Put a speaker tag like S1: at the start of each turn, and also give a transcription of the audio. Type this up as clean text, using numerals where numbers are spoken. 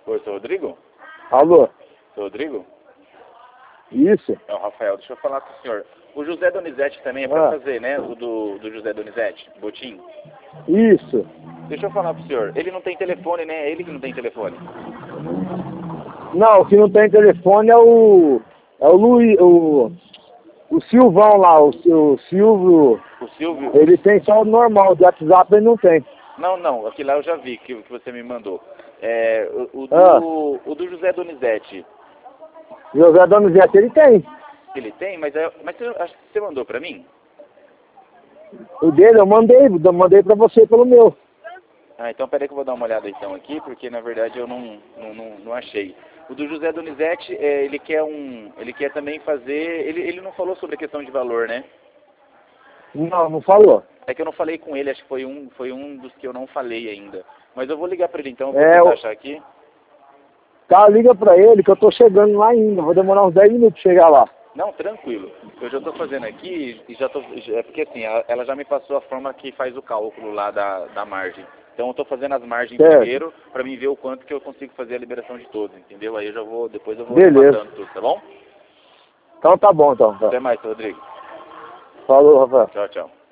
S1: Oi, seu Rodrigo?
S2: Alô?
S1: Seu Rodrigo?
S2: Isso?
S1: É o Rafael, deixa eu falar com o senhor. O José Donizete também é pra
S2: Ah.
S1: fazer, né? O do José Donizete, Botim.
S2: Isso.
S1: Deixa eu falar pro senhor. Ele não tem telefone, né? É ele que não tem telefone.
S2: Não, o que não tem telefone é o... É o Luiz... O Silvão lá, o Silvio...
S1: O Silvio?
S2: Ele tem só o normal, de WhatsApp ele não tem.
S1: Não, aqui lá eu já vi que você me mandou. É, o do José Donizete,
S2: José Donizete ele tem.
S1: ele tem, mas você, acho que você mandou pra mim?
S2: O dele eu mandei pra você pelo meu.
S1: Ah, então peraí que eu vou dar uma olhada então aqui, porque na verdade eu não achei. O do José Donizete, ele quer também fazer, ele não falou sobre a questão de valor, né?
S2: Não, não falou.
S1: É que eu não falei com ele, acho que foi um dos que eu não falei ainda. Mas eu vou ligar pra ele então, vou
S2: É,
S1: tentar achar aqui.
S2: Tá, liga pra ele que eu tô chegando lá ainda. Vou demorar uns 10 minutos pra chegar lá.
S1: Não, tranquilo. Eu já estou fazendo aqui e já estou... Porque assim, ela já me passou a forma que faz o cálculo lá da margem. Então eu estou fazendo as margens
S2: Certo.
S1: primeiro para mim ver o quanto que eu consigo fazer a liberação de todos, entendeu? Aí depois eu vou
S2: Beleza.
S1: rematando tudo, tá bom?
S2: Então tá bom, então.
S1: Até mais, Rodrigo.
S2: Falou, Rafael.
S1: Tchau, tchau.